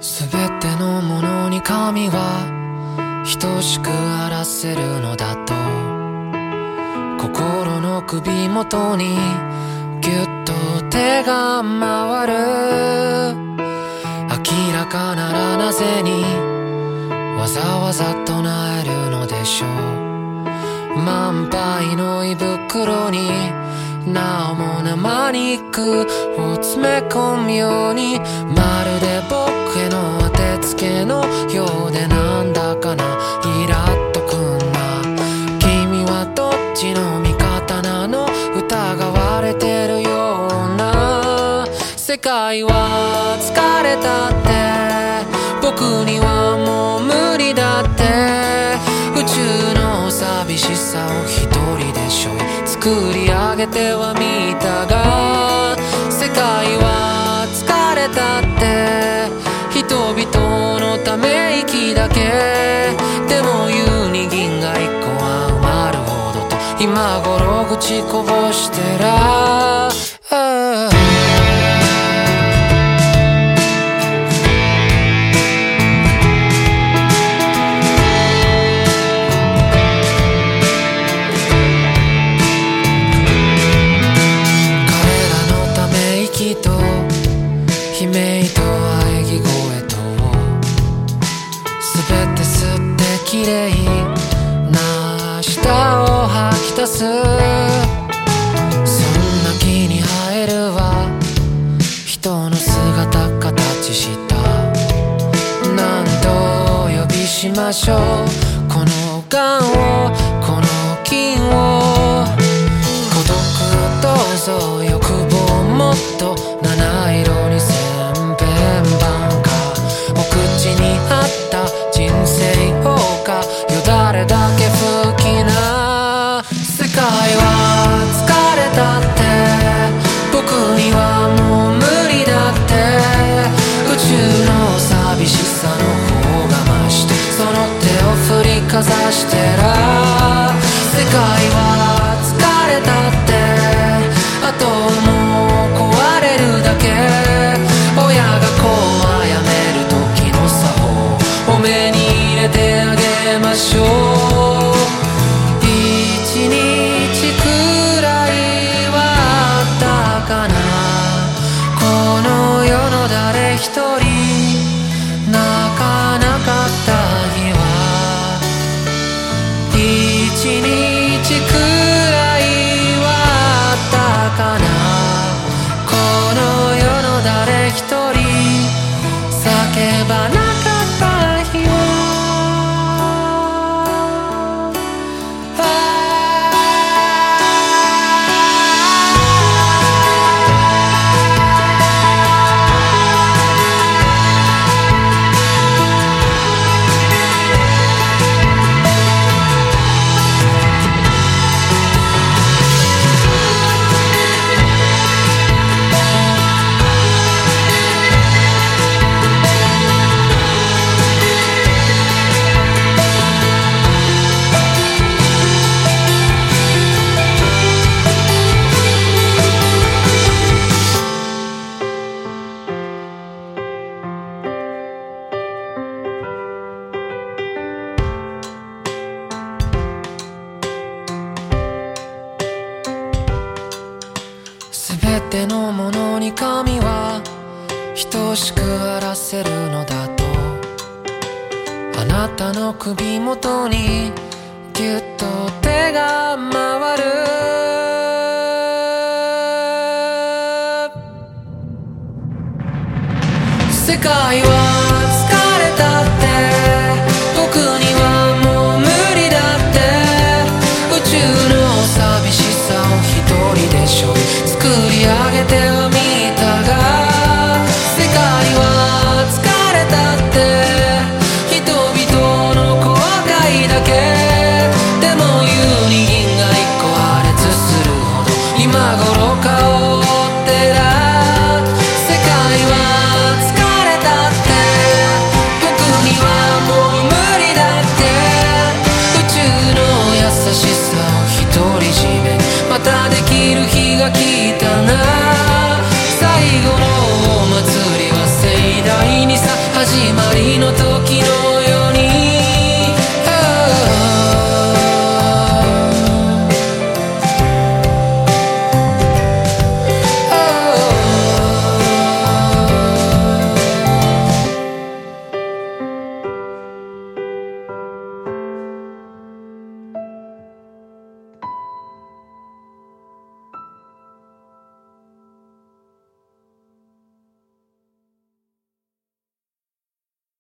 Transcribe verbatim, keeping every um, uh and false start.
すべてのものに神は等しくあらせるのだと、心の首元にぎゅっと手が回る。明らかならなぜにわざわざ唱えるのでしょう。満杯の胃袋になおも生肉を詰め込むように、まるで僕への当てつけのようで、なんだかなイラっとくんな。君はどっちの味方なの、疑われてるような。世界は疲れたって、僕にはもう無理だって。宇宙の寂しさを一人で背負い作り上げてはみたが、世界は疲れたって、人々のため息だけ。でも言うに銀が一個は埋まるほどと、今頃口こぼしてら、ああ悲鳴と喘ぎ声とすべて吸ってきれいな明日を吐き出す。そんな気に生えるわ、人の姿形した。何とお呼びしましょう、この癌をこの菌を。孤独をどうぞ、欲望をもっと七色にせにあった人生謳歌よだれだけ吹きな。世界は疲れたって、僕にはもう無理だって。宇宙の寂しさの方が増して、その手を振りかざしてら。世界は疲れたって、あともう壊れるだけ。親が子を殺める時の作法を目に入れてあげましょう。一日くらいはあったかな、この世の誰一人泣かなかった日は。一日くらいはあったかな、この世の誰一人叫ばなかった日は。すべてのものに神は等しくあらせるのだと、あなたの首元にぎゅっと手が回る。世界は